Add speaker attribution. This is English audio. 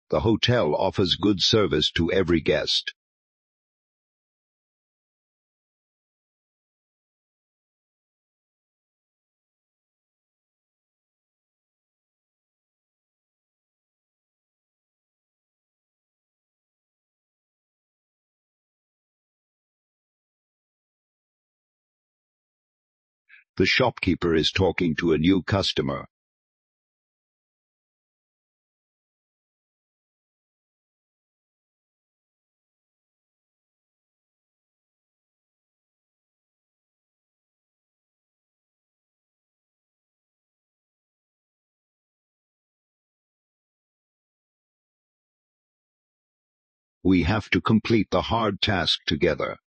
Speaker 1: The hotel offers good service to every guest. The shopkeeper is talking to a new customer. We have to complete the hard task together.